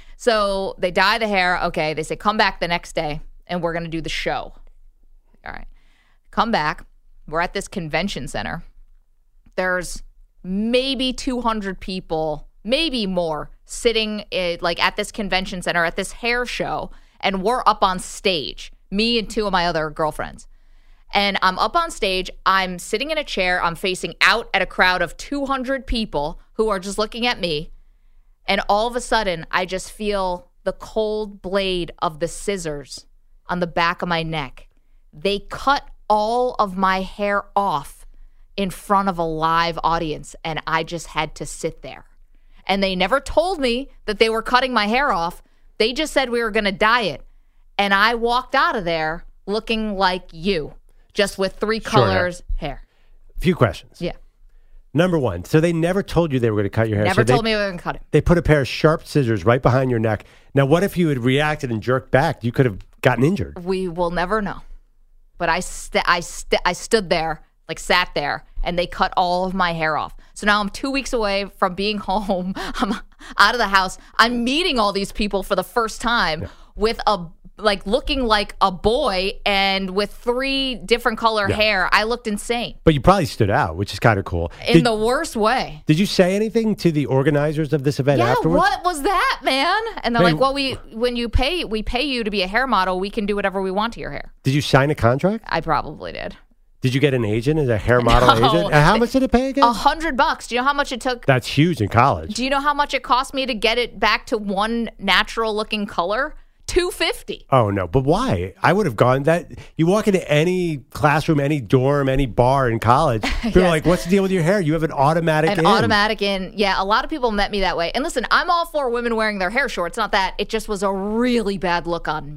So they dye the hair. Okay. They say, come back the next day and we're going to do the show. All right. Come back. We're at this convention center. There's maybe two hundred people, maybe more, sitting eh, like at this convention center at this hair show. And we're up on stage, me and two of my other girlfriends. And I'm up on stage. I'm sitting in a chair. I'm facing out at a crowd of two hundred people who are just looking at me. And all of a sudden, I just feel the cold blade of the scissors on the back of my neck. They cut all of my hair off in front of a live audience, and I just had to sit there. And they never told me that they were cutting my hair off. They just said we were going to dye it. And I walked out of there looking like you, just with three Sure, colors hair. Few questions. Yeah. Number one, so they never told you they were going to cut your hair. Never so they, told me we were going to cut it. They put a pair of sharp scissors right behind your neck. Now, what if you had reacted and jerked back? You could have gotten injured. We will never know. But I, st- I, st- I stood there, like sat there, and they cut all of my hair off. So now I'm two weeks away from being home. I'm out of the house. I'm meeting all these people for the first time yeah. with a, like looking like a boy and with three different color Yeah. hair. I looked insane. But you probably stood out, which is kind of cool. In Did, the worst way. did you say anything to the organizers of this event Yeah, afterwards? what was that, man? And they're Hey, like, well, we when you pay, we pay you to be a hair model. We can do whatever we want to your hair. Did you sign a contract? I probably did. Did you get an agent as a hair model No. agent? And how much did it pay again? A hundred bucks. Do you know how much it took? That's huge in college. Do you know how much it cost me to get it back to one natural looking color? two fifty. Oh no, but why? I would have gone that you walk into any classroom, any dorm, any bar in college, people are Yes. like, what's the deal with your hair? You have an automatic An in. automatic in. Yeah, a lot of people met me that way. And listen, I'm all for women wearing their hair short. It's not that. It just was a really bad look on me.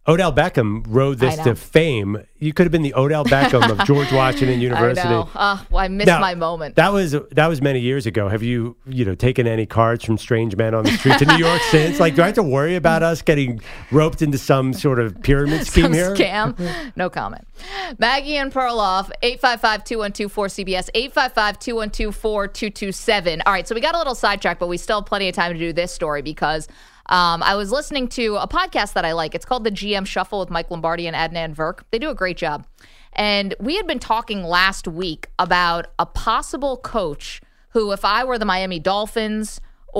Odell Beckham rode this to fame. You could have been the Odell Beckham of George Washington University. I know. Uh, well, I missed now, my moment. That was that was many years ago. Have you you know taken any cards from strange men on the streets in New York since? Like, do I have to worry about us getting roped into some sort of pyramid scheme some here? Scam? No comment. Maggie and Perloff, eight five five, two one two, four C B S, eight five five, two one two, four two two seven. All right, so we got a little sidetracked, but we still have plenty of time to do this story because Um, I was listening to a podcast that I like. It's called the G M Shuffle with Mike Lombardi and Adnan Virk. They do a great job. And we had been talking last week about a possible coach who, if I were the Miami Dolphins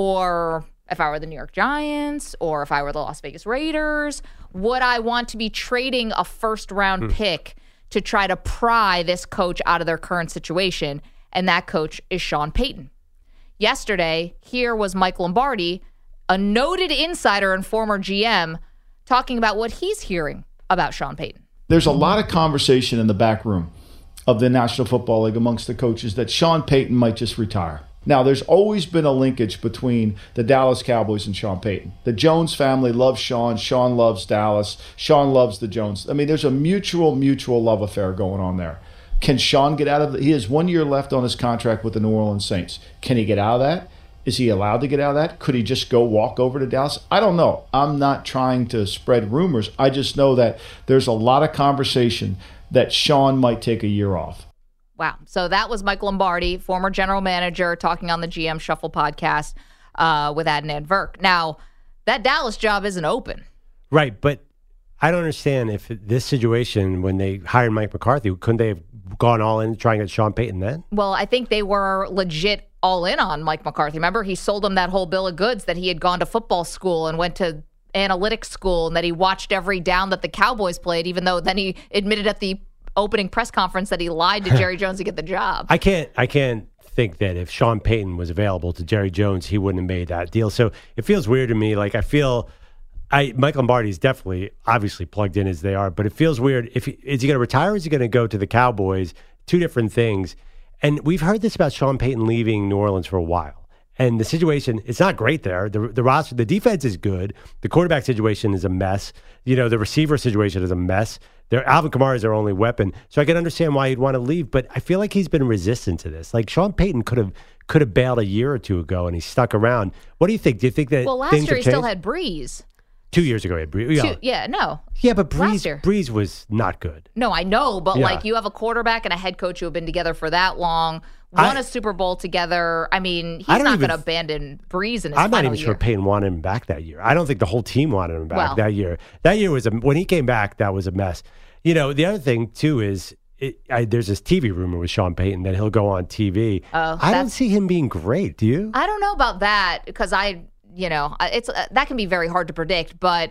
or if I were the New York Giants or if I were the Las Vegas Raiders, would I want to be trading a first round mm. pick to try to pry this coach out of their current situation? And that coach is Sean Payton. Yesterday, here was Mike Lombardi, a noted insider and former G M, talking about what he's hearing about Sean Payton. There's a lot of conversation in the back room of the National Football League amongst the coaches that Sean Payton might just retire. Now, there's always been a linkage between the Dallas Cowboys and Sean Payton. The Jones family loves Sean. Sean loves Dallas. Sean loves the Jones. I mean, there's a mutual, mutual love affair going on there. Can Sean get out of it? He has one year left on his contract with the New Orleans Saints. Can he get out of that? Is he allowed to get out of that? Could he just go walk over to Dallas? I don't know. I'm not trying to spread rumors. I just know that there's a lot of conversation that Sean might take a year off. Wow. So that was Mike Lombardi, former general manager, talking on the G M Shuffle podcast uh, with Adnan Virk. Now, that Dallas job isn't open. Right, but I don't understand if this situation, when they hired Mike McCarthy, couldn't they have gone all in trying to get Sean Payton then? Well, I think they were legit all in on Mike McCarthy. Remember, he sold him that whole bill of goods that he had gone to football school and went to analytics school and that he watched every down that the Cowboys played, even though then he admitted at the opening press conference that he lied to Jerry Jones to get the job. I can't I can't think that if Sean Payton was available to Jerry Jones, he wouldn't have made that deal. So it feels weird to me. Like, I feel I Mike Lombardi is definitely obviously plugged in as they are, but it feels weird. If he, is he going to retire or is he going to go to the Cowboys? Two different things. And we've heard this about Sean Payton leaving New Orleans for a while. And the situation, it's not great there. The the roster, the defense is good. The quarterback situation is a mess. You know, the receiver situation is a mess. Their Alvin Kamara is their only weapon. So I can understand why he'd want to leave, but I feel like he's been resistant to this. Like, Sean Payton could have could have bailed a year or two ago and he stuck around. What do you think? Do you think that Well, last things year he have still changed? had Breeze. Two years ago he had Breeze. Yeah, Two, yeah no. yeah but Last Breeze, year. Breeze was not good. No, I know, but Yeah. like, you have a quarterback and a head coach who have been together for that long, won I- a Super Bowl together. I mean, he's I don't not even- going to abandon Breeze in his I'm not final even year. sure Payton wanted him back that year. I don't think the whole team wanted him back Well. that year. That year was a, when he came back, that was a mess. You know, the other thing too is it, I, there's this T V rumor with Sean Payton that he'll go on T V. Oh, I don't that's- see him being great. Do you? I don't know about that because I, you know, it's uh, that can be very hard to predict. But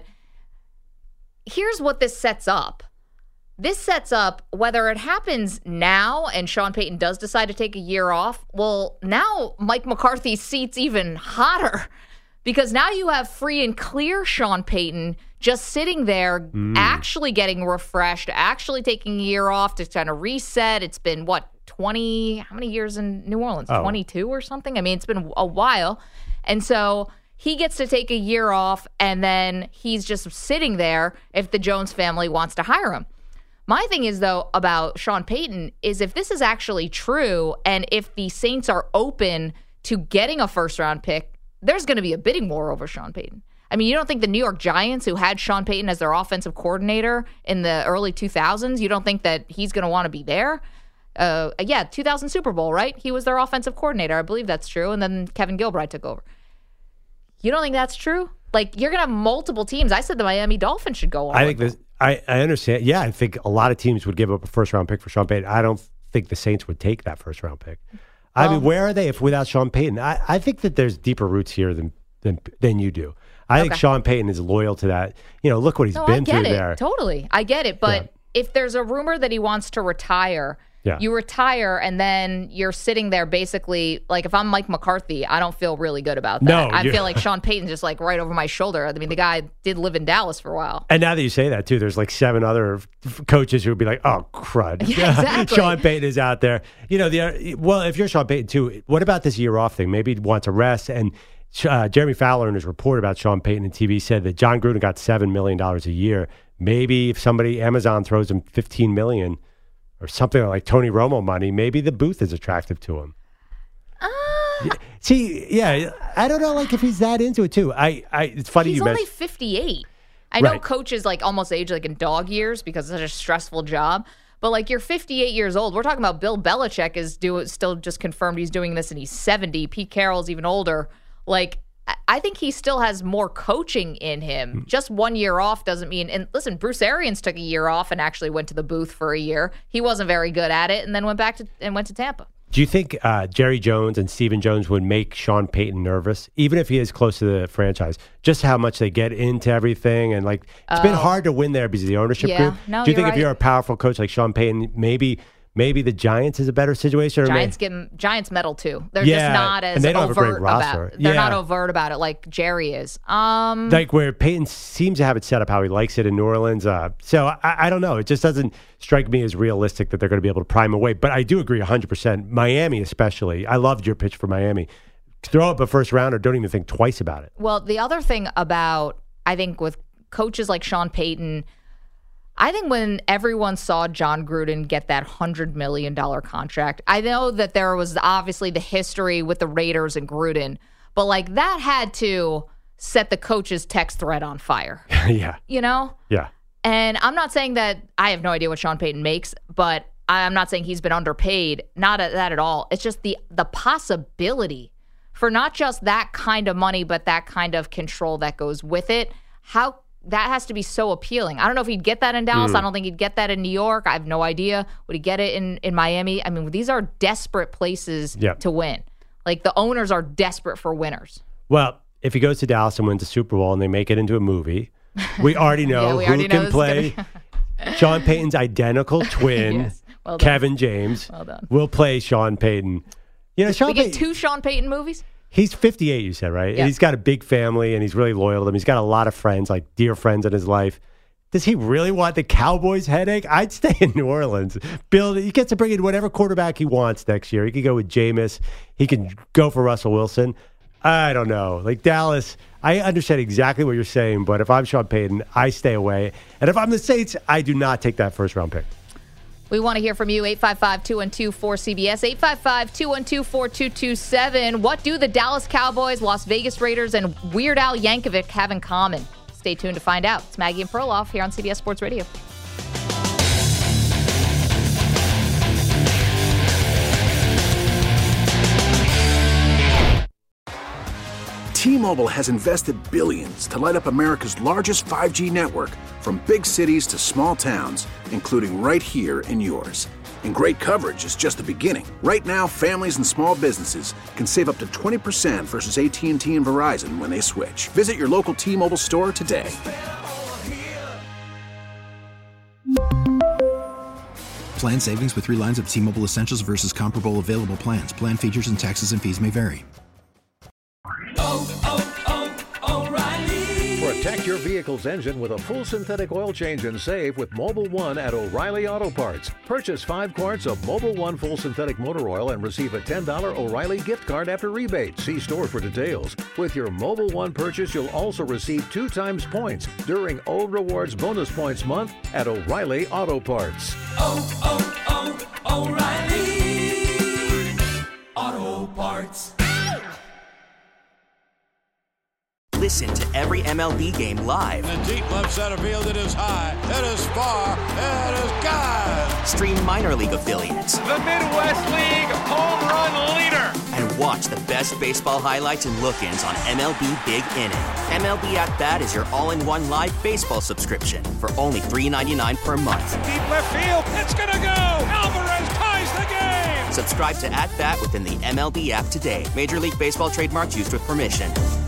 here's what this sets up. This sets up whether it happens now and Sean Payton does decide to take a year off. Well, now Mike McCarthy's seat's even hotter because now you have free and clear Sean Payton just sitting there, Mm. actually getting refreshed, actually taking a year off to kind of reset. It's been, what, twenty, how many years in New Orleans? Oh. twenty-two or something? I mean, it's been a while. And so he gets to take a year off, and then he's just sitting there if the Jones family wants to hire him. My thing is, though, about Sean Payton is if this is actually true and if the Saints are open to getting a first-round pick, there's going to be a bidding war over Sean Payton. I mean, you don't think the New York Giants, who had Sean Payton as their offensive coordinator in the early two thousands, you don't think that he's going to want to be there? Uh, yeah, two thousand Super Bowl, right? He was their offensive coordinator. I believe that's true. And then Kevin Gilbride took over. You don't think that's true? Like, you're going to have multiple teams. I said the Miami Dolphins should go on. I think this. I, I understand. Yeah, I think a lot of teams would give up a first round pick for Sean Payton. I don't think the Saints would take that first round pick. I Well- mean, where are they if without Sean Payton? I, I think that there's deeper roots here than than, than you do. I think Okay. Sean Payton is loyal to that. You know, look what he's No, been I get through it. there. Totally. I get it. But Yeah. if there's a rumor that he wants to retire, Yeah. you retire and then you're sitting there basically like if I'm Mike McCarthy, I don't feel really good about that. No, I you- feel like Sean Payton's just like right over my shoulder. I mean, the guy did live in Dallas for a while. And now that you say that too, there's like seven other f- coaches who would be like, "Oh, crud!" Yeah, exactly. Sean Payton is out there. You know, the well, if you're Sean Payton too, what about this year off thing? Maybe he wants a rest. And uh, Jeremy Fowler in his report about Sean Payton and T V said that John Gruden got seven million dollars a year. maybe if somebody, Amazon throws him fifteen million dollars or something like Tony Romo money, maybe the booth is attractive to him. Uh, See, yeah, I don't know, like if he's that into it too. I, I it's funny he's you only mentioned. fifty-eight. I know Right. coaches like almost age like in dog years because it's such a stressful job. But like you're fifty-eight years old. We're talking about Bill Belichick is do still just confirmed he's doing this and he's seventy. Pete Carroll's even older. Like I- I think he still has more coaching in him. Just one year off doesn't mean. And listen, Bruce Arians took a year off and actually went to the booth for a year. He wasn't very good at it, and then went back to and went to Tampa. Do you think uh, Jerry Jones and Stephen Jones would make Sean Payton nervous, even if he is close to the franchise? Just how much they get into everything, and like it's been Oh. hard to win there because of the ownership Yeah. group. No, Do you you're think if right. you're a powerful coach like Sean Payton, maybe maybe the Giants is a better situation? Or Giants may- get Giants medal too. They're Yeah, just not as and they don't have a great overt roster. about. They're not Yeah. overt about it like Jerry is. Um, like where Peyton seems to have it set up how he likes it in New Orleans. Uh, so I, I don't know. It just doesn't strike me as realistic that they're going to be able to prime away. But I do agree one hundred percent. Miami especially. I loved your pitch for Miami. Throw up a first round or don't even think twice about it. Well, the other thing about, I think, with coaches like Sean Payton, I think when everyone saw John Gruden get that one hundred million dollars contract, I know that there was obviously the history with the Raiders and Gruden, but like that had to set the coach's text thread on fire, yeah. you know? Yeah. And I'm not saying that I have no idea what Sean Payton makes, but I'm not saying he's been underpaid. Not at that at all. It's just the the possibility for not just that kind of money, but that kind of control that goes with it. How that has to be so appealing. I don't know if he'd get that in Dallas. Mm. I don't think he'd get that in New York. I have no idea. Would he get it in, in Miami? I mean, these are desperate places Yep. to win. Like the owners are desperate for winners. Well, if he goes to Dallas and wins the Super Bowl and they make it into a movie, we already know Yeah, we who already know can this is play Sean Payton's identical twin, Yes. Well done. Kevin James. Well done. Will play Sean Payton. You know, Sean We get Payton, two Sean Payton movies? he's fifty-eight, you said, right? Yeah. And he's got a big family and he's really loyal to them. He's got a lot of friends, like dear friends in his life. Does he really want the Cowboys headache? I'd stay in New Orleans. Bill, he gets to bring in whatever quarterback he wants next year. He could go with Jameis. He can go for Russell Wilson. I don't know. Like Dallas, I understand exactly what you're saying, but if I'm Sean Payton, I stay away. And if I'm the Saints, I do not take that first round pick. We want to hear from you, eight five five, two one two, four C B S, eight five five, two one two, four two two seven. What do the Dallas Cowboys, Las Vegas Raiders, and Weird Al Yankovic have in common? Stay tuned to find out. It's Maggie and Perloff here on C B S Sports Radio. T-Mobile has invested billions to light up America's largest five G network, from big cities to small towns, including right here in yours. And great coverage is just the beginning. Right now, families and small businesses can save up to twenty percent versus A T and T and Verizon when they switch. Visit your local T-Mobile store today. Plan savings with three lines of T-Mobile Essentials versus comparable available plans. Plan features and taxes and fees may vary. Protect your vehicle's engine with a full synthetic oil change and save with Mobile One at O'Reilly Auto Parts. Purchase five quarts of Mobile One full synthetic motor oil and receive a ten dollars O'Reilly gift card after rebate. See store for details. With your Mobile One purchase, you'll also receive two times points during O Rewards Bonus Points Month at O'Reilly Auto Parts. Oh, oh, oh, O'Reilly Auto Parts. Listen to every M L B game live. In the deep left center field, it is high, it is far, it is gone. Stream minor league affiliates. The Midwest League home run leader. And watch the best baseball highlights and look-ins on M L B Big Inning. M L B At Bat is your all-in-one live baseball subscription for only three ninety-nine per month. Deep left field, it's gonna go. Alvarez ties the game. Subscribe to At Bat within the M L B app today. Major League Baseball trademarks used with permission.